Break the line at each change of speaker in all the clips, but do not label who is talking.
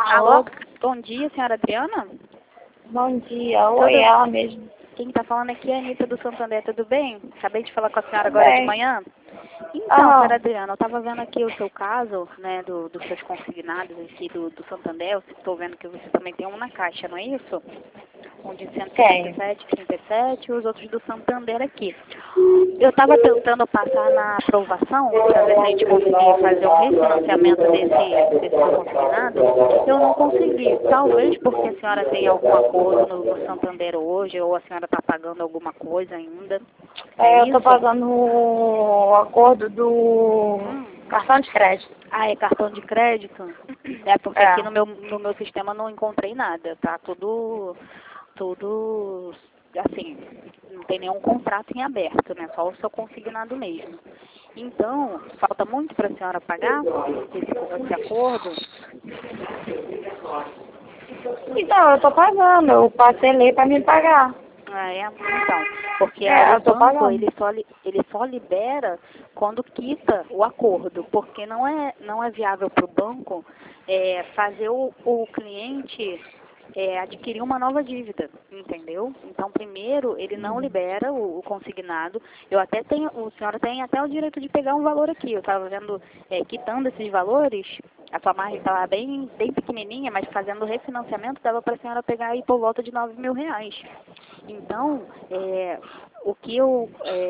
Alô? Bom dia, senhora Adriana?
Bom dia, oi, ela mesmo.
Quem está falando aqui é a Anitta do Santander, tudo bem? Acabei de falar com a senhora agora de manhã. Então, senhora Adriana, eu estava vendo aqui o seu caso, né, dos seus consignados aqui do Santander. Eu estou vendo que você também tem um na Caixa, não é isso? Um de 137, 37 e os outros do Santander aqui. Eu estava tentando passar na aprovação para ver se a gente conseguia fazer um refinanciamento desse seu consignado. Eu não consegui. Talvez porque a senhora tem algum acordo no Santander hoje, ou a senhora está pagando alguma coisa ainda.
Eu estou pagando o acordo do cartão de crédito.
Ah, é cartão de crédito? É porque aqui no meu sistema não encontrei nada, tá? Tudo assim, não tem nenhum contrato em aberto, né? Só o seu consignado mesmo. Então, falta muito para a senhora pagar esse acordo?
Então, eu estou pagando, eu parcelei para me pagar.
Ah, é? Então, porque
eu
o banco, ele só libera quando quita o acordo, porque não é viável para o banco fazer o cliente adquirir uma nova dívida, entendeu? Então, primeiro, ele não libera o consignado. A senhora tem até o direito de pegar um valor aqui. Eu estava vendo, quitando esses valores, a sua margem estava bem pequenininha, mas fazendo refinanciamento dava para a senhora pegar aí por volta de R$ 9.000. Então, o que eu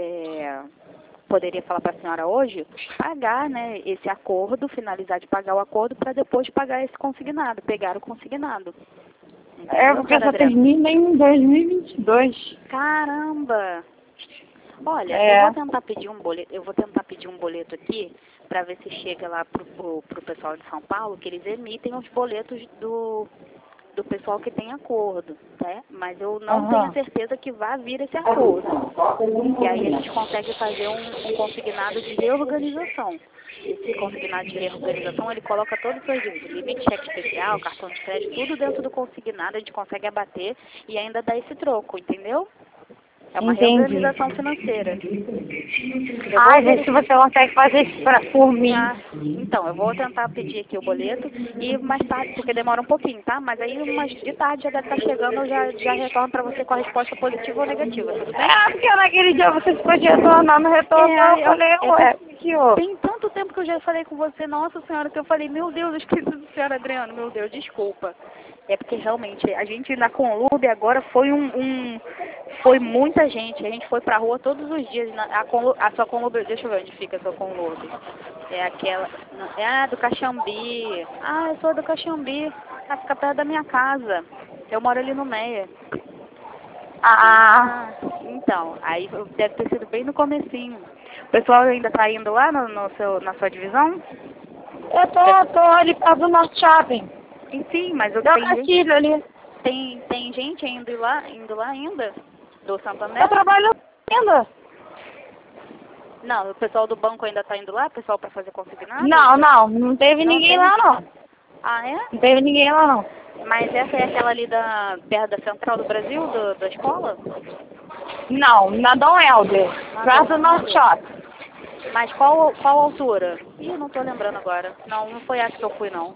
poderia falar para a senhora hoje, pagar, né, esse acordo, finalizar de pagar o acordo para depois pagar esse consignado, pegar o consignado.
Porque só termina em 2022.
Caramba! Olha, eu vou tentar pedir um boleto aqui para ver se chega lá pro pessoal de São Paulo, que eles emitem os boletos do pessoal que tem acordo, né? Mas eu não tenho certeza que vai vir esse acordo. E aí a gente consegue fazer um consignado de reorganização. Esse consignado de reorganização, ele coloca todas as suas dívidas, limite, cheque especial, cartão de crédito, tudo dentro do consignado, a gente consegue abater e ainda dar esse troco, entendeu? É uma reorganização financeira.
Vê se você consegue fazer isso por mim.
Então, eu vou tentar pedir aqui o boleto e mais tarde, porque demora um pouquinho, tá? Mas aí de tarde já deve estar chegando, eu já retorno para você com a resposta positiva ou negativa, tudo bem?
Porque naquele dia você ficou de retornar, não retornou, eu falei, que houve?
Tem tanto tempo que eu já falei com você, nossa senhora, que eu falei, meu Deus, eu esqueci do senhora Adriana, meu Deus, desculpa. É porque realmente, a gente na Conlube agora foi foi muita gente, a gente foi pra rua todos os dias, a sua Conlube, deixa eu ver onde fica a sua Conlube. É aquela, do Caxambi. Ah, eu sou do Caxambi, fica perto da minha casa, eu moro ali no Meia. Então, aí deve ter sido bem no comecinho. O pessoal ainda tá indo lá na sua divisão?
Eu tô ali perto do Norte Shopping.
Sim, mas eu
tenho ali.
Tem gente indo lá ainda? Do Santander?
Eu trabalho ainda.
Não, o pessoal do banco ainda tá indo lá? O pessoal para fazer consignado?
Não teve ninguém lá, não.
Ah, é?
Não teve ninguém lá, não.
Mas essa é aquela ali perto da Central do Brasil, da escola?
Não, na Dom Helder, perto do Norte Shopping.
Mas qual altura? Ih, não tô lembrando agora. Não foi essa que eu fui, não.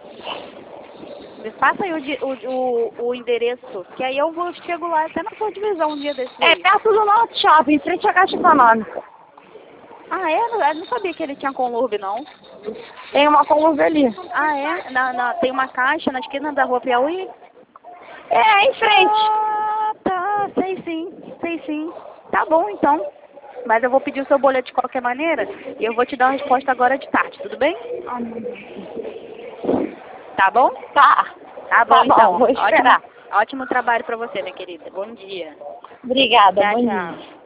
Me passa aí o endereço, que aí eu chego lá até na sua divisão um dia desse aí.
É perto do Norte Shopping, em frente à Caixa Econômica.
Ah, é? Eu não sabia que ele tinha Conlube, não.
Tem uma Conlube ali.
Ah, é? Tem uma caixa na esquina da Rua Piauí?
Em frente.
Ah, tá. Sei sim. Tá bom, então. Mas eu vou pedir o seu boleto de qualquer maneira e eu vou te dar uma resposta agora de tarde, tudo bem? Tá bom?
Tá bom,
então.
Vou esperar.
Ótimo trabalho pra você, minha querida. Bom dia.
Obrigada, bom dia.
Tchau.